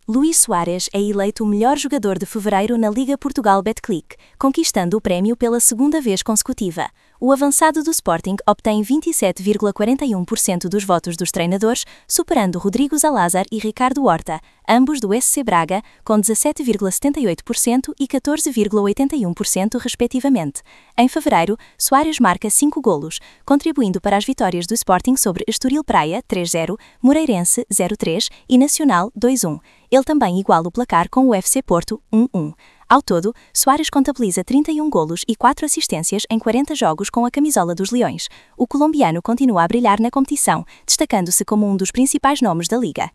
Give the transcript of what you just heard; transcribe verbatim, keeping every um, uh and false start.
Luís Soares é eleito o melhor jogador de fevereiro na Liga Portugal Betclic, conquistando o prémio pela segunda vez consecutiva. O avançado do Sporting obtém vinte e sete vírgula quarenta e um por cento dos votos dos treinadores, superando Rodrigo Zalazar e Ricardo Horta, ambos do S C Braga, com dezassete vírgula setenta e oito por cento e catorze vírgula oitenta e um por cento respectivamente. Em fevereiro, Soares marca cinco golos, contribuindo para as vitórias do Sporting sobre Estoril Praia três a zero, Moreirense zero a três e Nacional dois a um. Ele também iguala o placar com o F C Porto um a um. Ao todo, Soares contabiliza trinta e um golos e quatro assistências em quarenta jogos com a camisola dos Leões. O colombiano continua a brilhar na competição, destacando-se como um dos principais nomes da liga.